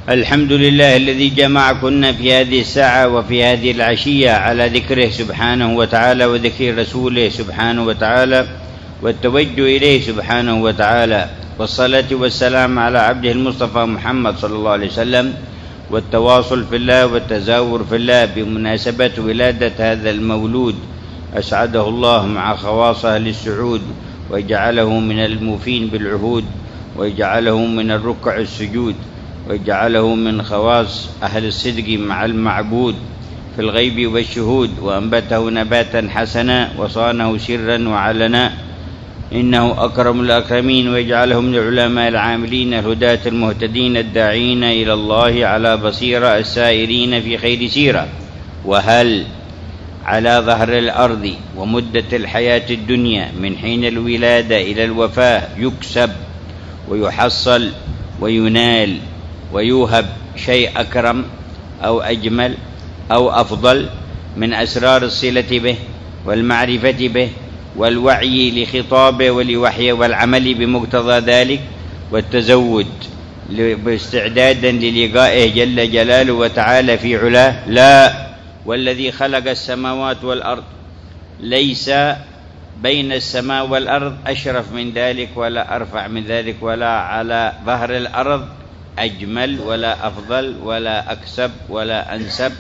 الحمد لله الذي جمعكن في هذه الساعة وفي هذه العشية على ذكره سبحانه وتعالى وذكر رسوله سبحانه وتعالى والتوجه إليه سبحانه وتعالى، والصلاة والسلام على عبده المصطفى محمد صلى الله عليه وسلم، والتواصل في الله والتزاور في الله بمناسبة ولادة هذا المولود أسعده الله مع خواص أهل السعود، وجعله من الموفين بالعهود، وجعله من الركع السجود، وجعله من خواص أهل الصدق مع المعبود في الغيب والشهود، وأنبته نباتا حسنا وصانه سرا وعلنا، إنه أكرم الأكرمين، ويجعله من العلماء العاملين الهداة المهتدين الداعين إلى الله على بصيرة السائرين في خير سيرة. وهل على ظهر الأرض ومدة الحياة الدنيا من حين الولادة إلى الوفاة يكسب ويحصل وينال ويوهب شيء أكرم أو أجمل أو أفضل من أسرار الصلة به والمعرفة به والوعي لخطابه ولوحيه والعمل بمقتضى ذلك والتزود باستعدادا للقائه جل جلاله وتعالى في علاه؟ لا، والذي خلق السماوات والأرض ليس بين السماء والأرض أشرف من ذلك ولا أرفع من ذلك، ولا على ظهر الأرض أجمل ولا أفضل ولا أكسب ولا أنسب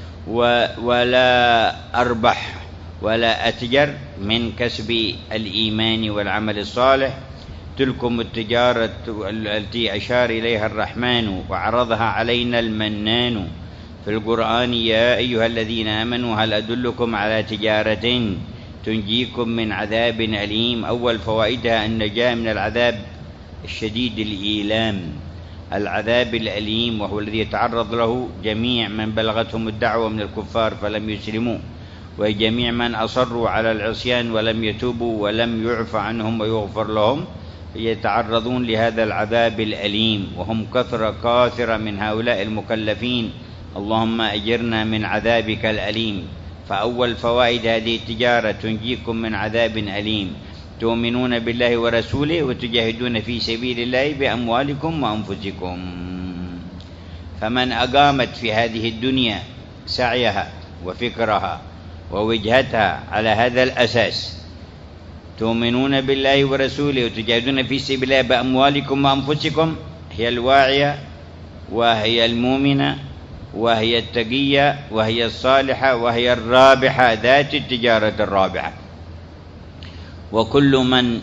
ولا أربح ولا أتجر من كسب الإيمان والعمل الصالح. تلكم التجارة التي أشار إليها الرحمن وعرضها علينا المنان في القرآن: يا أيها الذين آمنوا هل أدلكم على تجارة تنجيكم من عذاب أليم. أول فوائدها النجاة من العذاب الشديد الإيلام، العذاب الأليم، وهو الذي يتعرض له جميع من بلغتهم الدعوة من الكفار فلم يسلموا، وجميع من أصروا على العصيان ولم يتوبوا ولم يعفى عنهم ويغفر لهم يتعرضون لهذا العذاب الأليم، وهم كثرة من هؤلاء المكلفين. اللهم أجرنا من عذابك الأليم. فأول فوائد هذه التجارة تنجيكم من عذاب أليم: تؤمنون بالله ورسوله وتجاهدون في سبيل الله بأموالكم وأنفسكم. فمن أقامت في هذه الدنيا سعيها وفكرها ووجهتها على هذا الأساس، تؤمنون بالله ورسوله وتجاهدون في سبيل الله بأموالكم وأنفسكم، هي الواعية وهي المؤمنة وهي التقية وهي الصالحة وهي الرابحة، ذات التجارة الرابحة. وكل من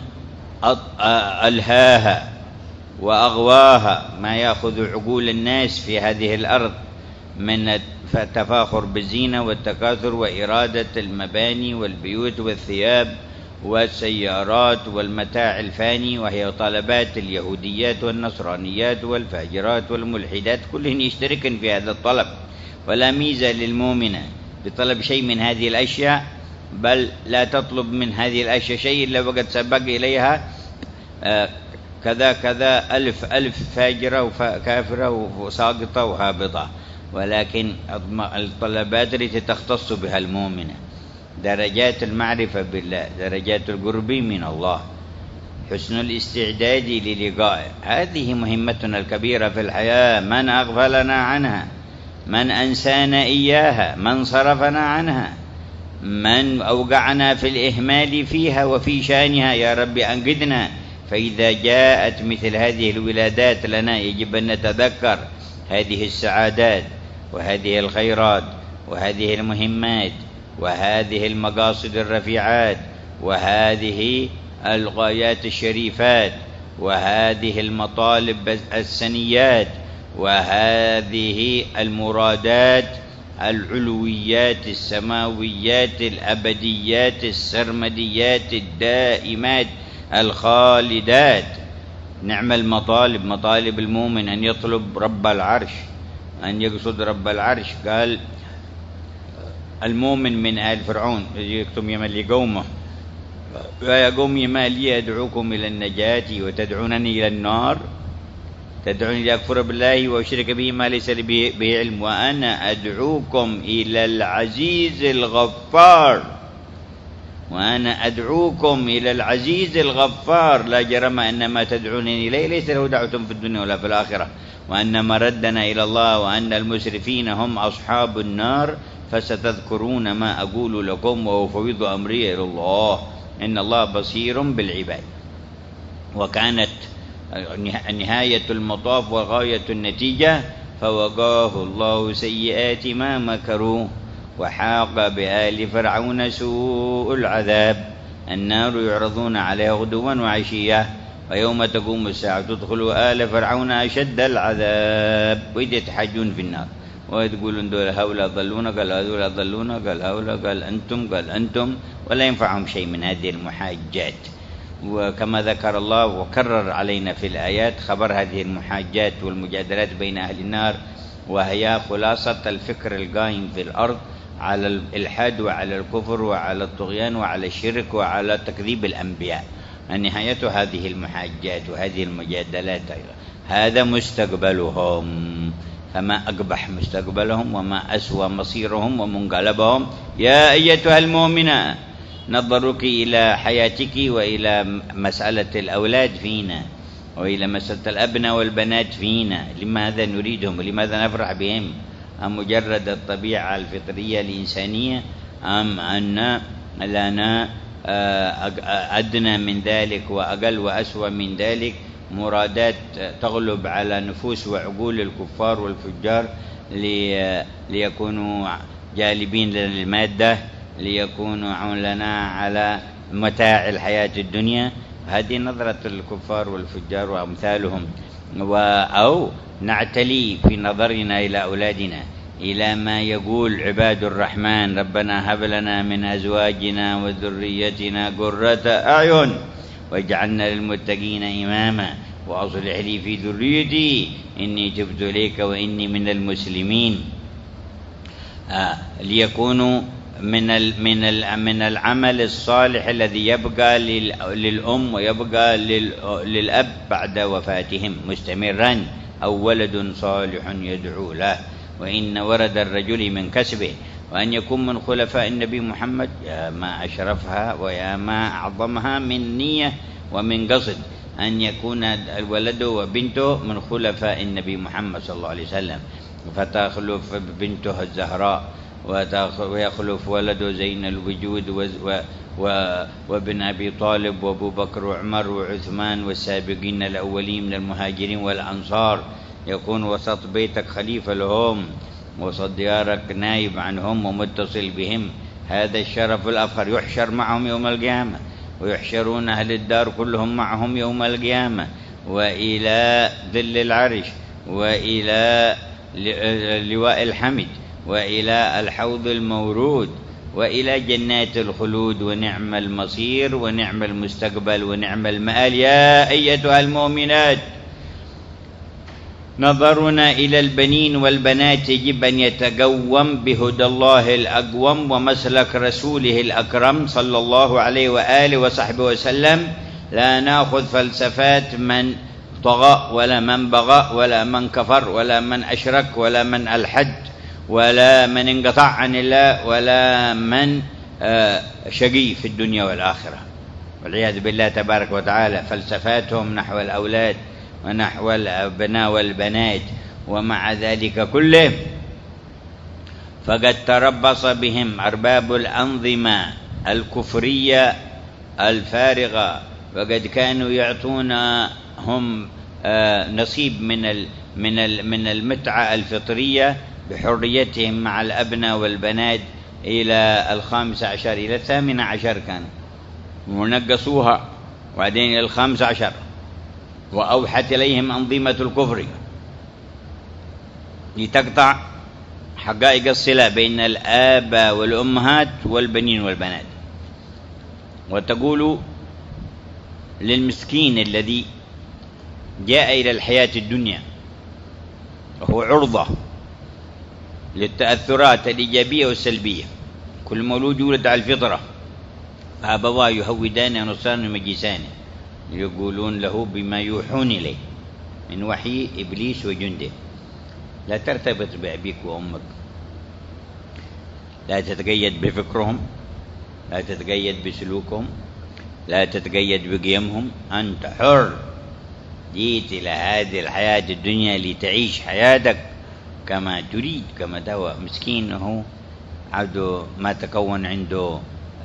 ألهاها وأغواها ما يأخذ عقول الناس في هذه الأرض من التفاخر بالزينة والتكاثر وإرادة المباني والبيوت والثياب والسيارات والمتاع الفاني، وهي طلبات اليهوديات والنصرانيات والفاجرات والملحدات، كلهن يشتركن في هذا الطلب، ولا ميزة للمؤمنة بطلب شيء من هذه الأشياء، بل لا تطلب من هذه الأشياء شيء إلا وقد سبق إليها كذا ألف فاجرة وكافرة وساقطة وهابطة. ولكن الطلبات التي تختص بها المؤمنة درجات المعرفة بالله، درجات القرب من الله، حسن الاستعداد للقائه، هذه مهمتنا الكبيرة في الحياة. من أغفلنا عنها، من أنسانا إياها، من صرفنا عنها، من أوقعنا في الإهمال فيها وفي شأنها، يا رب أنقذنا. فإذا جاءت مثل هذه الولادات لنا يجب أن نتذكر هذه السعادات وهذه الخيرات وهذه المهمات وهذه المقاصد الرفيعات وهذه الغايات الشريفات وهذه المطالب السنيات وهذه المرادات العلويات السماويات الأبديات السرمديات الدائمات الخالدات. نعم المطالب، مطالب المؤمن أن يطلب رب العرش، أن يقصد رب العرش. قال المؤمن من آل فرعون يكتم يملي قومه: يا قوم ما لي أدعوكم إلى النجاة وتدعونني إلى النار، تدعوني لأكفر بالله وأشرك به ما ليس لي به علم، وأنا أدعوكم إلى العزيز الغفار، وأنا أدعوكم إلى العزيز الغفار. لا جرم أن ما تدعونني إليه ليس له دعوة في الدنيا ولا في الآخرة، وأن مردنا إلى الله وأن المسرفين هم أصحاب النار، فستذكرون ما أقول لكم وأفوض أمري إلى الله إن الله بصير بالعباد. وكانت نهاية المطاف وغاية النتيجة فوقاه الله سيئات ما مكروا وحاق بآل فرعون سوء العذاب. النار يعرضون عليها غدوا وعشيا ويوم تقوم الساعة تدخلوا آل فرعون أشد العذاب. وإذ يتحاجون في النار ويقولون دول هؤلاء ضلونا، قال هؤلاء ضلونا، قال هؤلاء، قال أنتم، ولا ينفعهم شيء من هذه المحاجات. وكما ذكر الله وكرر علينا في الآيات خبر هذه المحاجات والمجادلات بين أهل النار، وهي خلاصة الفكر القائم في الأرض على الإلحاد وعلى الكفر وعلى الطغيان وعلى الشرك وعلى تكذيب الأنبياء. نهاية هذه المحاجات وهذه المجادلات هذا مستقبلهم، فما أقبح مستقبلهم وما أسوأ مصيرهم ومنقلبهم. يا أيتها المؤمنة نظرك إلى حياتك وإلى مسألة الأولاد فينا وإلى مسألة الأبناء والبنات فينا، لماذا نريدهم ولماذا نفرح بهم؟ أم مجرد الطبيعة الفطرية الإنسانية، أم أن لنا أدنى من ذلك وأقل وأسوأ من ذلك مرادات تغلب على نفوس وعقول الكفار والفجار ليكونوا جالبين للمادة، ليكونوا لنا على متاع الحياة الدنيا؟ هذه نظرة الكفار والفجار وأمثالهم. أو نعتلي في نظرنا إلى أولادنا إلى ما يقول عباد الرحمن ربنا هب لنا من أزواجنا وذريتنا قرة أعين واجعلنا للمتقين إماما وأصلح لي في ذريتي إني تبت إليك وإني من المسلمين. ليكونوا من العمل الصالح الذي يبقى للأم ويبقى للأب بعد وفاتهم مستمرا، أو ولد صالح يدعو له، وإن ورد الرجل من كسبه، وأن يكون من خلفاء النبي محمد. يا ما أشرفها ويا ما أعظمها من نية ومن قصد أن يكون الولد وبنته من خلفاء النبي محمد صلى الله عليه وسلم، فتخلف بنته الزهراء ويخلف ولده زين الوجود وابن أبي طالب وأبو بكر وعمر وعثمان والسابقين الأولين من المهاجرين والأنصار، يكون وسط بيتك خليفة لهم، وسط ديارك نائب عنهم ومتصل بهم. هذا الشرف الأفخر يحشر معهم يوم القيامة، ويحشرون أهل الدار كلهم معهم يوم القيامة، وإلى ظل العرش، وإلى لواء الحمد، وإلى الحوض المورود، وإلى جنات الخلود، ونعم المصير ونعم المستقبل ونعم المآل. يا أيتها المؤمنات نظرنا إلى البنين والبنات يجب أن يتقوم بهدى الله الأقوم ومسلك رسوله الأكرم صلى الله عليه وآله وصحبه وسلم. لا نأخذ فلسفات من طغى ولا من بغى ولا من كفر ولا من أشرك ولا من ألحد ولا من انقطع عن الله ولا من شقي في الدنيا والآخرة والعياذ بالله تبارك وتعالى. فلسفاتهم نحو الأولاد ونحو الأبناء والبنات، ومع ذلك كله فقد تربص بهم أرباب الأنظمة الكفرية الفارغة، وقد كانوا يعطونهم نصيب من المتعة الفطرية بحريتهم مع الأبناء والبنات إلى 15 إلى 18 كانوا ونقصوها، وبعدين إلى 15، وأوحت إليهم أنظمة الكفر لتقطع حقائق الصلة بين الآباء والأمهات والبنين والبنات، وتقول للمسكين الذي جاء إلى الحياة الدنيا وهو عرضة للتأثرات الإيجابية والسلبية. كل مولود يولد على الفطرة، فأبواه يهودان ونصران ومجيسان يقولون له بما يوحون إليه من وحي إبليس وجنده. لا ترتبط بأبيك وأمك، لا تتقيد بفكرهم، لا تتقيد بسلوكهم، لا تتقيد بقيمهم، أنت حر جيت إلى هذه الحياة الدنيا لتعيش حياتك كما تريد، كما تهوى. مسكين هو عنده ما تكون عنده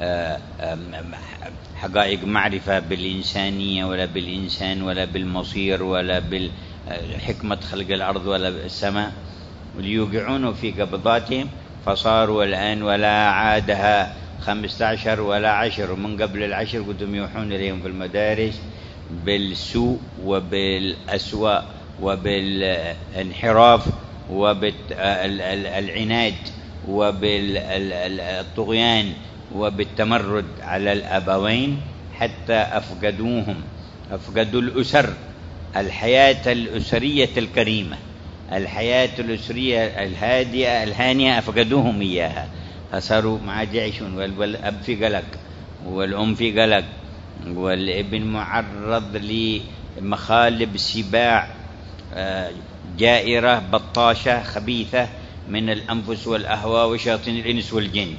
حقائق معرفة بالإنسانية ولا بالإنسان ولا بالمصير ولا بالحكمة خلق الأرض ولا السماء، وليوقعونه في قبضاتهم، فصاروا الآن ولا عادها 15 ولا 10، ومن قبل 10 كنتم يوحون إليهم في المدارس بالسوء وبالأسواء وبالانحراف وبالعناد وبالطغيان وبالتمرد على الأبوين، حتى أفقدوا الأسر، الحياة الأسرية الكريمة، الحياة الأسرية الهادئة الهانئة، أفقدوهم إياها، فصاروا ما عاد يعيشون. والأب في قلق، والأم في قلق، والابن معرض لمخالب سباع جائرة بطاشة خبيثة من الأنفس والأهواء وشياطين الإنس والجن،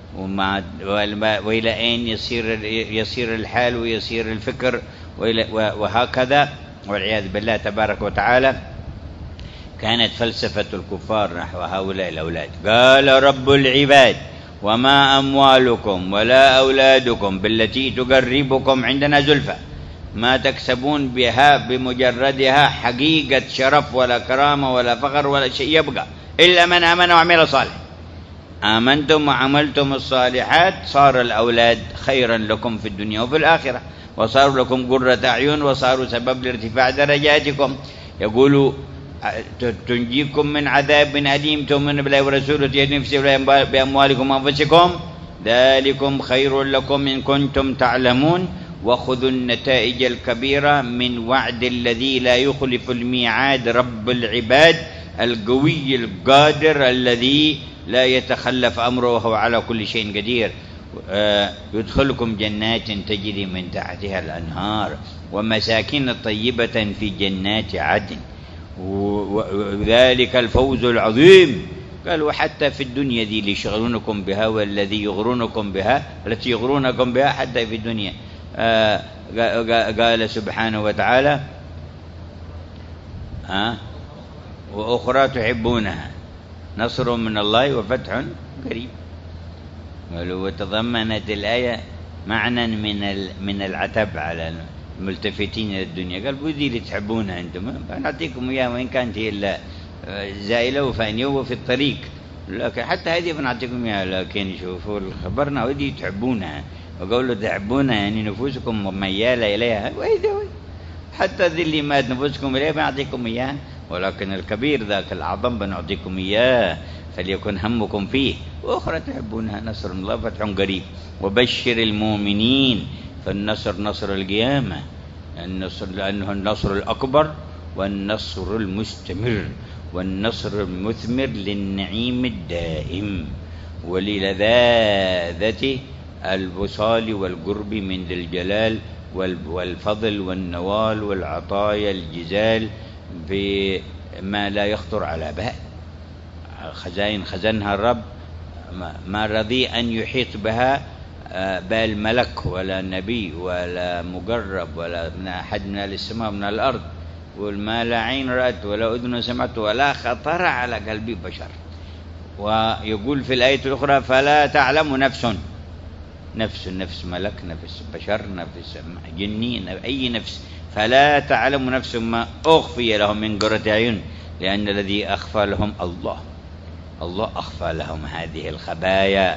وإلى أين يصير الحال ويصير الفكر وهكذا، والعياذ بالله تبارك وتعالى. كانت فلسفة الكفار نحو هؤلاء الأولاد. قال رب العباد: وما أموالكم ولا أولادكم بالتي تقربكم عندنا زلفى، ما تكسبون بها بمجردها حقيقة شرف ولا كرامة ولا فخر ولا شيء يبقى إلا من آمن وعمل صالح. آمنتم وعملتم الصالحات، صار الأولاد خيرا لكم في الدنيا وفي الآخرة، وصاروا لكم قرة أعين، وصاروا سبب لارتفاع درجاتكم. يقول: تنجيكم من عذاب أليم، تؤمن بالله ورسوله، تجاهدون في سبيل الله بأموالكم وأنفسكم، ذلكم خير لكم إن كنتم تعلمون، وخذوا النتائج الكبيرة من وعد الذي لا يخلف الميعاد، رب العباد القوي القادر الذي لا يتخلف أمره وهو على كل شيء قدير. يدخلكم جنات تجري من تحتها الأنهار ومساكن طيبة في جنات عدن، وذلك الفوز العظيم. قال: وحتى في الدنيا دي اللي يشغلونكم بها والذي يغرونكم بها التي يغرونكم بها حتى في الدنيا. قال سبحانه وتعالى: وأخرى تحبونها نصر من الله وفتح قريب. وتضمنت الآية معنى من العتب على الملتفتين إلى الدنيا. قال: بذي اللي تحبونها أنتم نعطيكم إياها، وإن كانت هي إلا زائلة وفانية وفي الطريق، لكن حتى هذه بنعطيكم إياها، لكن شوفوا خبرنا وذي تحبونها، وقولوا تحبونها يعني نفوسكم ميالة إليها، وإذا حتى ذي اللي مات نفوسكم إليها بنعطيكم إياها، ولكن الكبير ذاك الأعظم بنعطيكم إياه، فليكن همكم فيه. وأخرى تحبونها نصر من الله فتح قريب. وبشر المؤمنين، فالنصر نصر القيامة، النصر لأنه النصر الأكبر والنصر المستمر والنصر المثمر للنعيم الدائم وللذاذة الوصال والقرب من ذي الجلال والفضل والنوال والعطايا الجزال بما لا يخطر على بال. خزائن خزنها الرب ما رضي أن يحيط بها بال ملك ولا نبي ولا مقرب ولا من أحد من السماء من الأرض، والما لا عين رأت ولا أذن سمعت ولا خطر على قلب بشر. ويقول في الآية الأخرى: فلا تعلم نفس ملك، نفس بشر، نفس جني، أي نفس، فلا تعلم نفس ما أخفي لهم من قرة أعين، لأن الذي أخفى لهم الله أخفى لهم هذه الخبايا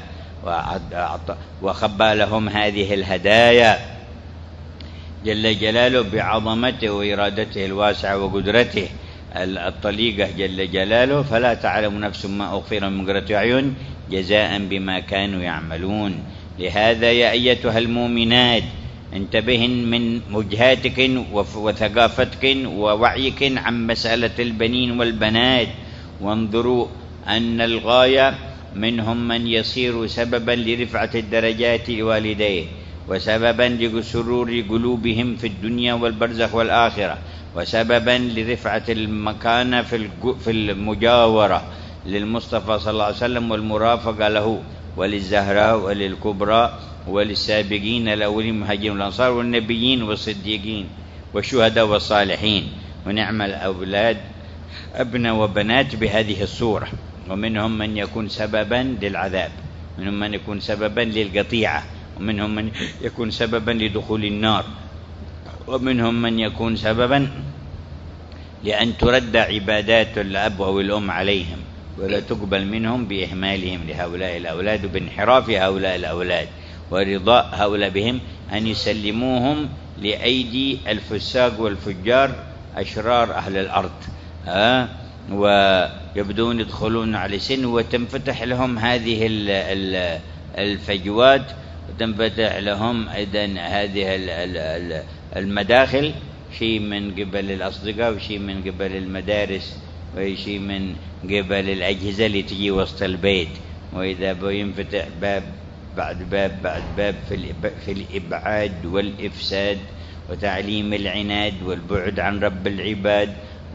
وخبى لهم هذه الهدايا جل جلاله بعظمته وإرادته الواسعة وقدرته الطليقة جل جلاله. فلا تعلم نفس ما أخفي لهم من قرة أعين جزاء بما كانوا يعملون. لهذا يا أيتها المؤمنات انتبهن من وجهاتك وثقافتك ووعيك عن مسألة البنين والبنات، وانظروا أن الغاية منهم من يصير سببا لرفعة الدرجات لوالديه، وسببا لسرور قلوبهم في الدنيا والبرزخ والآخرة، وسببا لرفعة المكانة في المجاورة للمصطفى صلى الله عليه وسلم والمرافقة له وللزهراء وللكبرى وللسابقين الأولين المهاجرين والأنصار والنبيين والصديقين والشهداء والصالحين. ونعم الأولاد أبناء وبنات بهذه الصورة. ومنهم من يكون سببا للعذاب، منهم من يكون سببا للقطيعة، ومنهم من يكون سببا لدخول النار، ومنهم من يكون سببا لأن ترد عبادات الأب أو الأم عليهم ولا تقبل منهم بإهمالهم لهؤلاء الأولاد وبانحراف هؤلاء الأولاد، ورضاء هؤلاء بهم أن يسلموهم لأيدي الفساق والفجار أشرار أهل الأرض، ويبدون يدخلون على سن وتنفتح لهم هذه الفجوات، وتنفتح لهم أيضا هذه المداخل، شيء من قبل الأصدقاء وشيء من قبل المدارس وشيء من قبل الأجهزة اللي تجي وسط البيت. وإذا بينفتح باب بعد باب بعد باب في الإبعاد والإفساد وتعليم العناد والبعد عن رب العباد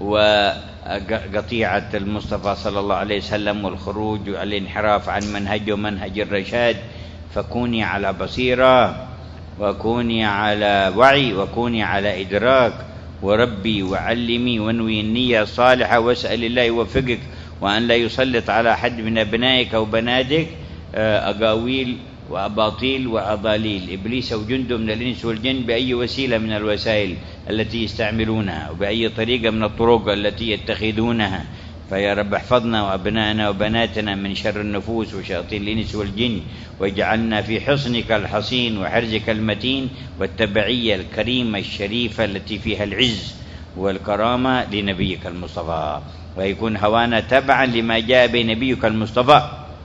وقطيعة المصطفى صلى الله عليه وسلم والخروج والانحراف عن منهجه منهج الرشاد. فكوني على بصيرة وكوني على وعي وكوني على إدراك، وربي وعلمي وانوي النية الصالحة واسأل الله يوفقك، وأن لا يسلط على حد من أبنائك أو بناتك أقاويل وأباطيل وأضاليل إبليس وجنده من الإنس والجن بأي وسيلة من الوسائل التي يستعملونها وبأي طريقة من الطرق التي يتخذونها. فيا رب احفظنا وأبنائنا وبناتنا من شر النفوس وشياطين الإنس والجن، واجعلنا في حصنك الحصين وحرزك المتين والتبعية الكريمة الشريفة التي فيها العز والكرامة لنبيك المصطفى، ويكون هوانا تبعا لما جاء بنبيك المصطفى،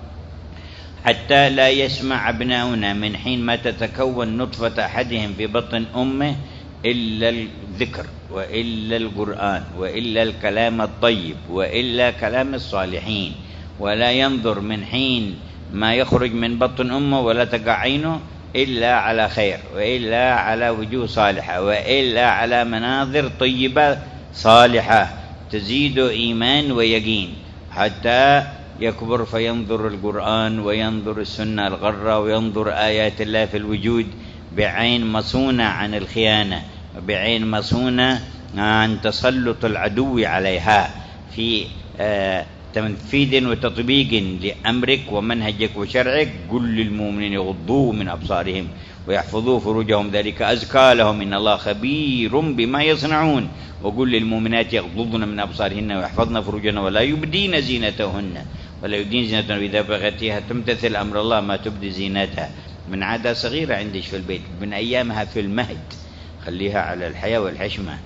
حتى لا يسمع أبناؤنا من حين ما تتكون نطفة أحدهم في بطن أمه إلا الذكر وإلا القرآن وإلا الكلام الطيب وإلا كلام الصالحين، ولا ينظر من حين ما يخرج من بطن أمه ولا تقع عينه إلا على خير، وإلا على وجوه صالحة، وإلا على مناظر طيبة صالحة تزيد إيمان ويقين، حتى يكبر فينظر القرآن وينظر السنة الغرة وينظر آيات الله في الوجود بعين مصونة عن الخيانة، وبعين مصونة عن تسلط العدو عليها، في تنفيذ وتطبيق لأمرك ومنهجك وشرعك. قل للمؤمنين يغضوا من أبصارهم ويحفظوا فروجهم ذلك أزكى لهم إن الله خبير بما يصنعون. وقل للمؤمنات يغضضن من أبصارهن ويحفظن فروجهن ولا يبدين زينتهن ولا يبدين زينتهن إذا بغتها تمتثل أمر الله ما تبدي زينتها. من عادة صغيرة عندك في البيت من أيامها في المهد، خليها على الحياة والحشمة،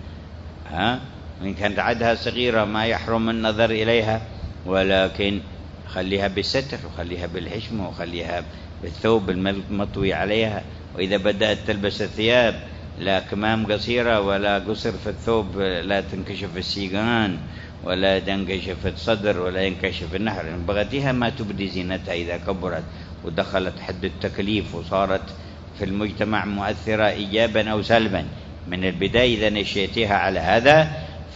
وإن كانت عادها صغيرة ما يحرم النظر إليها، ولكن خليها بالستر وخليها بالحشمة وخليها بالثوب المطوي عليها. وإذا بدأت تلبس الثياب لا كمام قصيرة ولا قصر في الثوب، لا تنكشف السيقان ولا تنكشف الصدر ولا ينكشف النحر، إن بغتها ما تبدي زينتها إذا كبرت ودخلت حد التكليف وصارت في المجتمع مؤثرة إيجابا أو سلبا من البداية. إذا نشيتها على هذا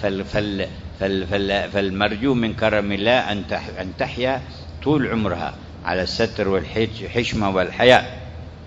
فالمرجو من كرم الله أن تحيا طول عمرها على الستر والحشمة والحياء.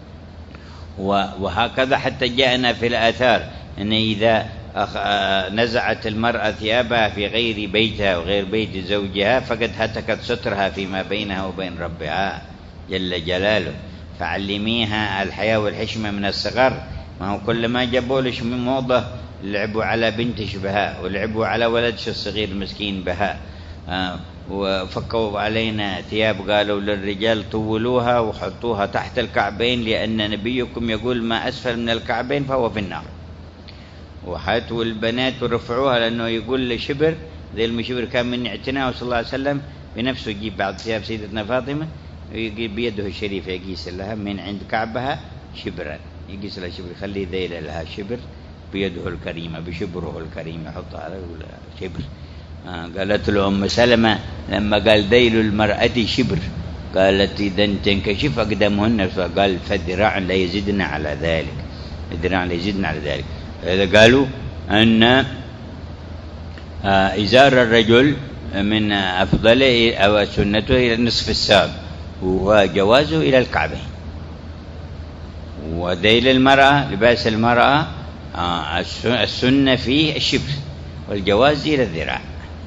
وهكذا حتى جاءنا في الآثار أن إذا نزعت المرأة ثيابها في غير بيتها وغير بيت زوجها فقد هتكت سترها فيما بينها وبين ربها جل جلاله. فعلميها الحياء والحشمة من الصغر. ما هو كل ما جابوا لش من موضة لعبوا على بنتش بها ولعبوا على ولدش الصغير مسكين بها، وفكوا علينا ثياب قالوا للرجال طولوها وحطوها تحت الكعبين لأن نبيكم يقول ما أسفل من الكعبين فهو في النار. وحاتوا البنات ورفعوها لأنه يقول لشبر ذي المشبر كان من اعتناءه صلى الله عليه وسلم بنفسه يجيب بعض ثياب سيدتنا فاطمة ويجيب بيده الشريف يقيس لها من عند كعبها شبرا، يقيس لها شبر يخلي ذيل لها شبر بيده الكريمة بشبره الكريم يحطها على شبر. قالت له أم سلمة لما قال ذيل المرأة شبر قالت إذا تنكشف أقدامهن، فقال فذراع لا يزيدنا على ذلك، ذراع لا يزيدنا على ذلك. إذا قالوا أن إزار الرجل من أفضل أو سنته إلى نصف الساق وجوازه إلى الكعبين، وذيل المرأة لباس المرأة السنة فيه الشبر والجواز إلى الذراع.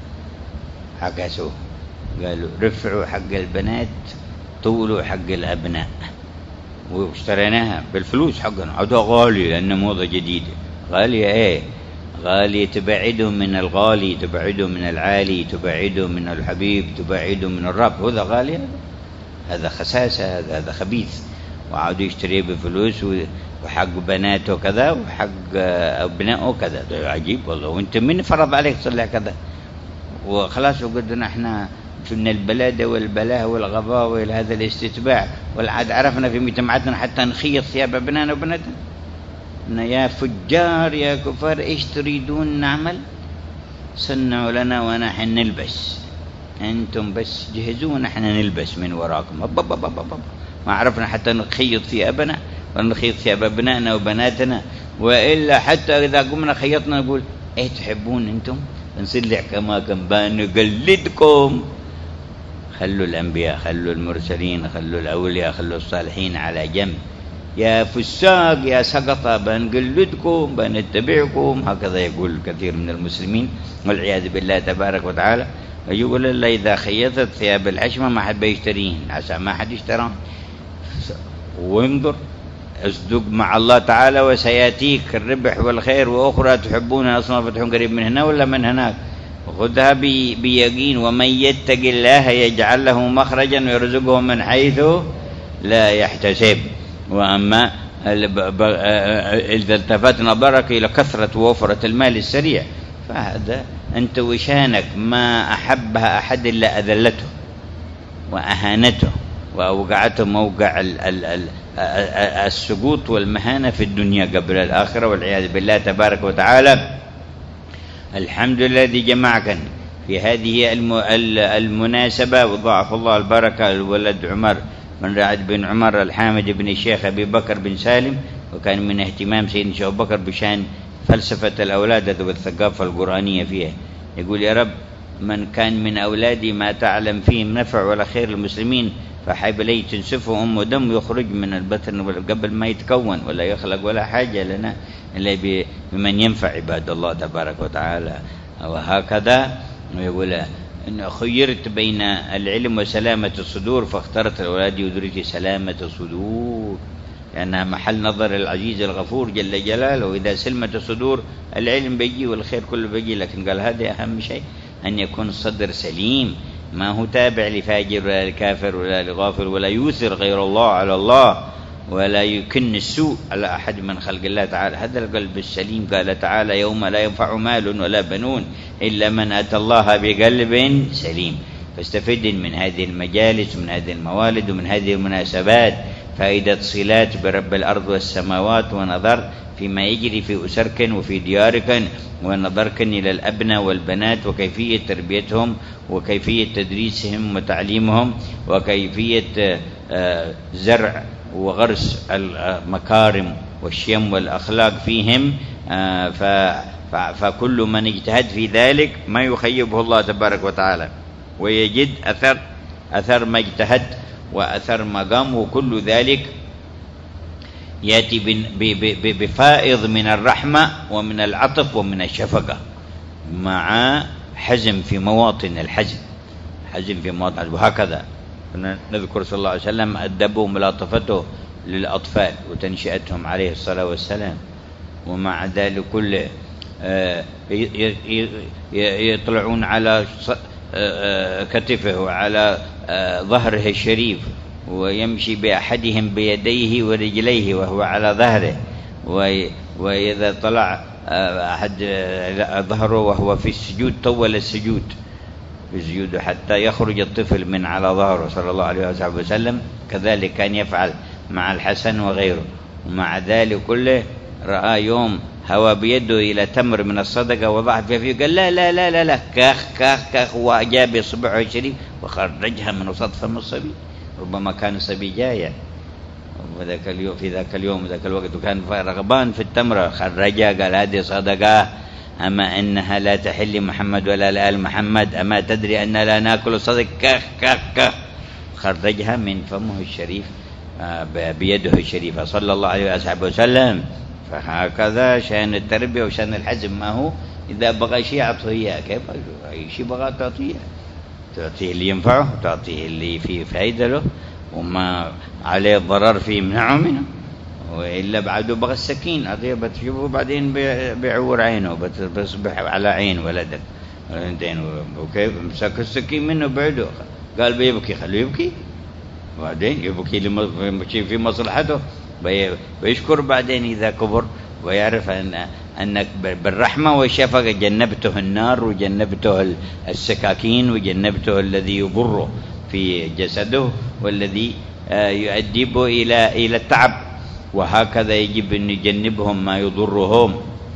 عكسوا، قالوا رفعوا حق البنات، طولوا حق الأبناء، واشتريناها بالفلوس حقنا. عدوها غالي لأنه موضة جديدة. غالية إيه؟ غالية تبعدهم من الغالي، تبعدهم من العالي، تبعدهم من الحبيب، تبعدهم من الرب. هذا غالي، هذا خساسة، هذا خبيث. وعادوا يشتريه بفلوس، وحق بناته كذا وحق أبنائه كذا. عجيب والله. وانت من فرض عليك تصلح كذا؟ وخلاص وقدنا احنا شلنا البلادة والبلاء والغباء وهذا الاستتباع، والعاد عرفنا في مجتمعاتنا حتى نخيط ثياب أبنائنا وبناتنا. يا فجار يا كفار، ايش تريدون نعمل؟ صنعوا لنا ونحن نلبس، انتم بس جهزوا ونحن نلبس من وراكم. ما عرفنا حتى نخيط ثيابنا ونخيط ثياب أبنائنا وبناتنا. وإلا حتى إذا قمنا خيطنا نقول ايه تحبون انتم نصلح كما كان نقلدكم. خلوا الأنبياء، خلوا المرسلين، خلوا الأولياء، خلوا الصالحين على جنب. يا فساق يا سقطة، بنقلدكم بنتبعكم. هكذا يقول كثير من المسلمين والعياذ بالله تبارك وتعالى. يقول الله إذا خيطت ثياب الحشمة ما حد بيشترين، عسى ما حد يشترون. وانظر، اصدق مع الله تعالى وسيأتيك الربح والخير. وأخرى تحبونها أصلا فتح قريب من هنا ولا من هناك. خذها بيقين. ومن يتق الله يجعل له مخرجا ويرزقه من حيث لا يحتسب. وأما إذا التفتنا بركة إلى كثرة ووفرة المال السريع، فهذا أنت وشانك. ما أحبها أحد إلا أذلته وأهانته وأوقعته موقع السقوط والمهانة في الدنيا قبل الآخرة والعياذ بالله تبارك وتعالى. الحمد لله الذي جمعك في هذه المناسبة. وضاعف الله البركة. الولد عمر بن رعد بن عمر الحامد بن الشيخ أبي بكر بن سالم، وكان من اهتمام سيدنا الشيخ أبو بكر بشأن فلسفة الأولاد والثقافة القرآنية فيها. يقول يا رب من كان من أولادي ما تعلم فيهم نفع ولا خير للمسلمين فحيب لي تنسفه أم ودم يخرج من البطن قبل ما يتكون ولا يخلق ولا حاجة لنا إلا بمن ينفع عباد الله تبارك وتعالى. وهكذا يقول إن خيرت بين العلم وسلامة الصدور فاخترت الأولاد وذريتي سلامة الصدور، لأنها محل نظر العزيز الغفور جل جلاله. وإذا سلمت الصدور العلم بيجي والخير كله بيجي. لكن قال هذا أهم شيء، أن يكون الصدر سليم، ما هو تابع لفاجر ولا لكافر ولا لغافل، ولا يوثر غير الله على الله، ولا يكن السوء على أحد من خلق الله تعالى. هذا القلب السليم. قال تعالى يوم لا ينفع مال ولا بنون إلا من أتى الله بقلب سليم. فاستفد من هذه المجالس ومن هذه الموالد ومن هذه المناسبات فائدة صلات برب الأرض والسماوات، ونظر فيما يجري في أسرك وفي ديارك، ونظرك إلى الأبناء والبنات وكيفية تربيتهم وكيفية تدريسهم وتعليمهم وكيفية زرع وغرس المكارم والشيم والأخلاق فيهم. فكل من اجتهد في ذلك ما يخيبه الله تبارك وتعالى، ويجد أثر ما اجتهد وأثر ما قام. وكل ذلك يأتي بفائض من الرحمة ومن العطف ومن الشفقة، مع حزم في مواطن الحزم، حزم في مواطن. وهكذا نذكر صلى الله عليه وسلم أدبه وملاطفته للأطفال وتنشئتهم عليه الصلاة والسلام. ومع ذلك كله يطلعون على كتفه وعلى ظهره الشريف، ويمشي بأحدهم بيديه ورجليه وهو على ظهره، وإذا طلع أحد ظهره وهو في السجود طول السجود حتى يخرج الطفل من على ظهره صلى الله عليه وسلم. كذلك كان يفعل مع الحسن وغيره. ومع ذلك كله رأى يوم هوى بيده إلى تمر من الصدقة وضعت فيه، قال لا لا لا لا لا كاخ كاخ كاخ، وأجاب إصبعه الشريف وخرجها من وسط فم الصبي. ربما كان الصبي جايع في ذاك اليوم ذاك الوقت، وكان رغبان في التمرة، خرجها قال هذه صدقة، أما إنها لا تحل محمد ولا لآل محمد، أما تدري أن لا نأكل الصدق؟ كاخ كاخ كاخ، خرجها من فمه الشريف بيده الشريفة صلى الله عليه وسلم. فهكذا شأن التربية وشأن الحزم. ما هو إذا بغى شيء أعطيه إياه، كيف أي شيء بغى تعطيه، تعطيه اللي ينفعه، تعطيه اللي فيه فائدة له، وما عليه ضرر فيه يمنعه منه. وإلا بعده بغى السكين أعطيه، بتشوفه بعدين بيعور عينه، بتصبح على عين ولدك انتين، وكيف مسك السكين منه بعده، قال بيبكي خليه يبكي، وبعدين يبكي في مصلحته، ويشكر بعدين إذا كبر ويعرف أنك بالرحمة والشفقة جنبته النار وجنبته السكاكين وجنبته الذي يضره في جسده والذي يؤدبه إلى التعب. وهكذا يجب أن نجنبهم ما يضرهم.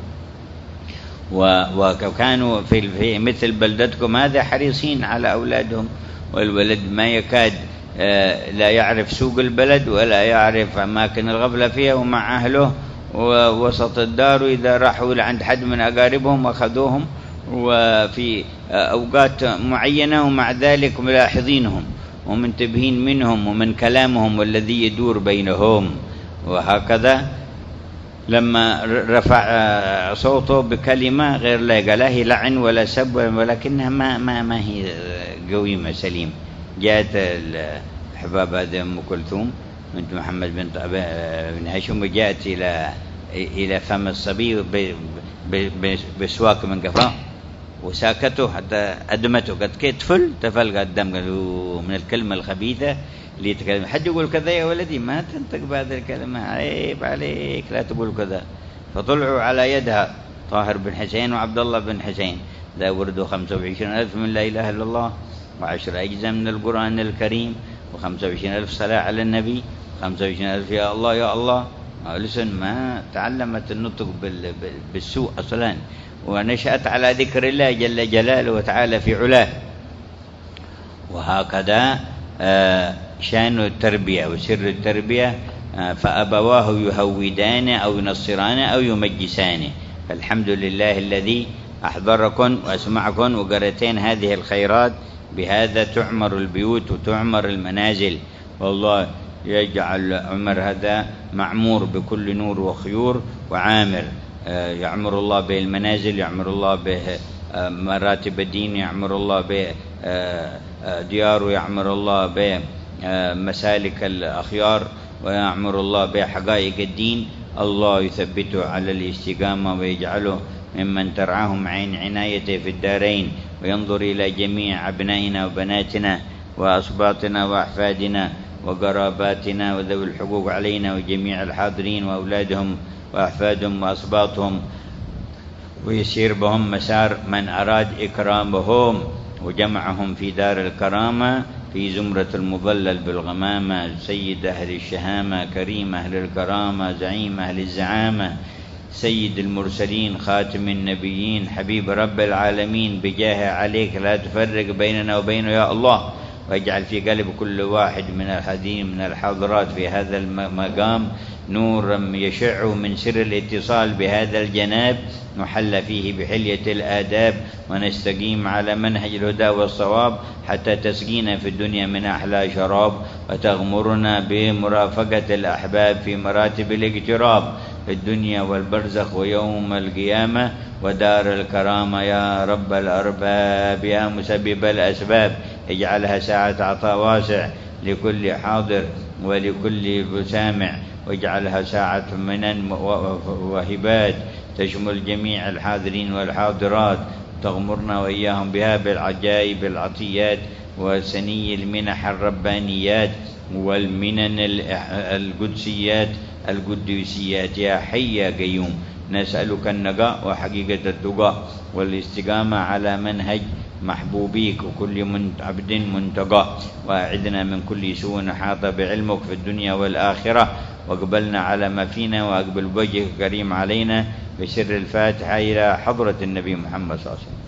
وكانوا في مثل بلدتكم هذا حريصين على أولادهم، والولد ما يكاد لا يعرف سوق البلد ولا يعرف أماكن الغفلة فيها، ومع أهله ووسط الدار، وإذا راحوا عند حد من أقاربهم أخذوهم وفي أوقات معينة، ومع ذلك ملاحظينهم ومنتبهين منهم ومن كلامهم والذي يدور بينهم. وهكذا لما رفع صوته بكلمة غير لا قالها لعن ولا سب، ولكنها ما هي قويمة سليم. جاءت الحباب هذا أم كلثوم بنت محمد بن هاشم، وجاءت إلى فم الصبي بسواك من قفاه وساكته حتى أدمته، قد كيتفل تفل قدام من الكلمة الخبيثة اللي يتكلم. حد يقول كذا يا ولدي، ما تنطق بهذه الكلمة، عيب عليك لا تقول كذا. فطلعوا على يدها طاهر بن حسين وعبد الله بن حسين، ذا وردوا 25,000 من لا إله إلا الله، و10 أجزاء من القرآن الكريم، و25,000 صلاة على النبي، 25,000 يا الله يا الله. لسن ما تعلمت النطق بالسوء أصلا، ونشأت على ذكر الله جل جلاله وتعالى في علاه. وهكذا شأن التربية وسر التربية، فأبواه يهودان أو ينصران أو يمجسان. فالحمد لله الذي أحضركم وأسمعكم وقرأتين هذه الخيرات، بهذا تعمر البيوت وتعمر المنازل. والله يجعل عمر هذا معمور بكل نور وخيور وعامر، يعمر الله به المنازل، يعمر الله به مراتب الدين، يعمر الله به ديار، ويعمر الله به مسالك الأخيار، ويعمر الله به حقائق الدين. الله يثبته على الاستقامة ويجعله ممن ترعاهم عين عنايته في الدارين، وينظر إلى جميع أبنائنا وبناتنا وأصباطنا وأحفادنا وقراباتنا وذوي الحقوق علينا وجميع الحاضرين وأولادهم وأحفادهم وأصباطهم، ويسير بهم مسار من أراد إكرامهم، وجمعهم في دار الكرامة في زمرة المظلل بالغمامة، سيد أهل الشهامة، كريم أهل الكرامة، زعيم أهل الزعامة، سيد المرسلين، خاتم النبيين، حبيب رب العالمين. بجاه عليك لا تفرق بيننا وبينه يا الله، واجعل في قلب كل واحد من الحاضرين من الحاضرات في هذا المقام نورا يشع من سر الاتصال بهذا الجناب، نحل فيه بحلية الآداب، ونستقيم على منهج الهدى والصواب، حتى تسقينا في الدنيا من أحلى شراب، وتغمرنا بمرافقة الأحباب في مراتب الاقتراب في الدنيا والبرزخ ويوم القيامة ودار الكرامة يا رب الأرباب، يا مسبب الأسباب. اجعلها ساعة عطاء واسع لكل حاضر ولكل سامع، واجعلها ساعة منن وهبات تشمل جميع الحاضرين والحاضرات، تغمرنا وإياهم بها بالعجائب العطيات وسني المنح الربانيات والمنن القدسيات القدوسيات. يا حي يا قيوم، نسألك النقاء وحقيقة التقى والاستقامة على منهج محبوبيك، وكل عبد منتقى، وأعذنا من كل سوء حاط بعلمك في الدنيا والآخرة، واقبلنا على ما فينا، وأقبل وجهك كريم علينا، بسر الفاتحة إلى حضرة النبي محمد صلى الله عليه وسلم.